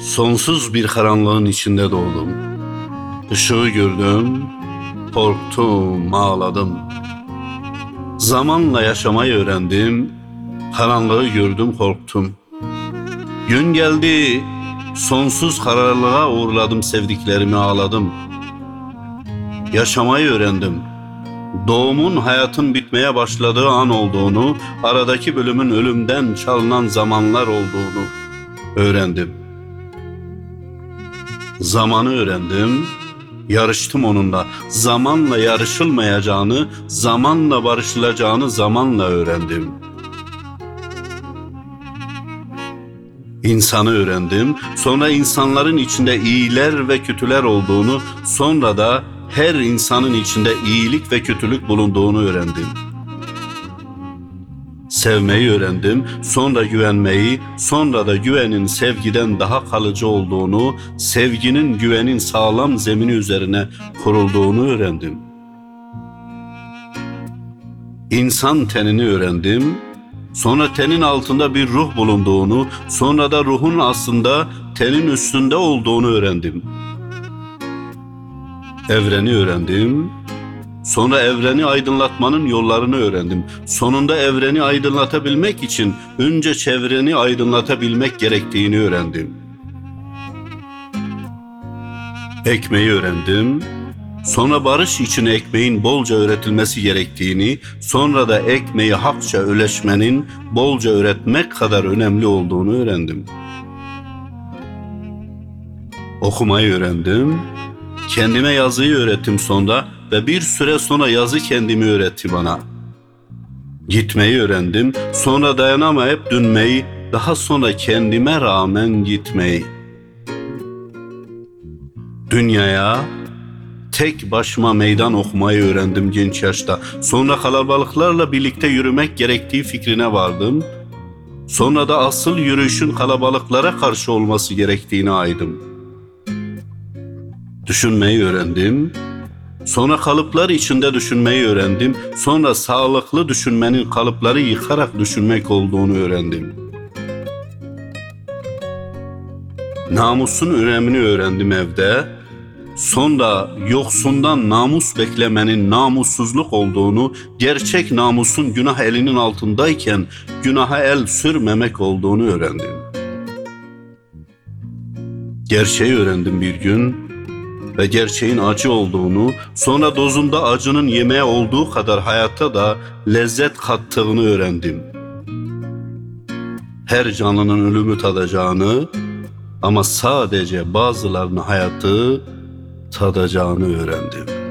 Sonsuz bir karanlığın içinde doğdum. Işığı gördüm, korktum, ağladım. Zamanla yaşamayı öğrendim, karanlığı gördüm, korktum. Gün geldi, sonsuz kararlılığa uğurladım, sevdiklerimi ağladım. Yaşamayı öğrendim. Doğumun hayatın bitmeye başladığı an olduğunu, aradaki bölümün ölümden çalınan zamanlar olduğunu öğrendim. Zamanı öğrendim, yarıştım onunla. Zamanla yarışılmayacağını, zamanla barışılacağını zamanla öğrendim. İnsanı öğrendim, sonra insanların içinde iyiler ve kötüler olduğunu, sonra da her insanın içinde iyilik ve kötülük bulunduğunu öğrendim. Sevmeyi öğrendim, sonra güvenmeyi, sonra da güvenin sevgiden daha kalıcı olduğunu, sevginin güvenin sağlam zemini üzerine kurulduğunu öğrendim. İnsan tenini öğrendim, sonra tenin altında bir ruh bulunduğunu, sonra da ruhun aslında tenin üstünde olduğunu öğrendim. Evreni öğrendim, sonra evreni aydınlatmanın yollarını öğrendim. Sonunda evreni aydınlatabilmek için önce çevreni aydınlatabilmek gerektiğini öğrendim. Ekmeği öğrendim, sonra barış için ekmeğin bolca öğretilmesi gerektiğini, sonra da ekmeği hakça öleşmenin bolca öğretmek kadar önemli olduğunu öğrendim. Okumayı öğrendim, kendime yazıyı öğrettim sonra ve bir süre sonra yazı kendimi öğretti bana. Gitmeyi öğrendim, sonra dayanamayıp dönmeyi, daha sonra kendime rağmen gitmeyi. Dünyaya tek başıma meydan okumayı öğrendim genç yaşta. Sonra kalabalıklarla birlikte yürümek gerektiği fikrine vardım. Sonra da asıl yürüyüşün kalabalıklara karşı olması gerektiğini aydım. Düşünmeyi öğrendim. Sonra kalıplar içinde düşünmeyi öğrendim. Sonra sağlıklı düşünmenin kalıpları yıkarak düşünmek olduğunu öğrendim. Namusun önemini öğrendim evde. Sonra yoksundan namus beklemenin namussuzluk olduğunu, gerçek namusun günah elinin altındayken günaha el sürmemek olduğunu öğrendim. Gerçeği öğrendim bir gün ve gerçeğin acı olduğunu, sonra dozunda acının yemeğe olduğu kadar hayata da lezzet kattığını öğrendim. Her canlının ölümü tadacağını ama sadece bazılarının hayatı tadacağını öğrendim.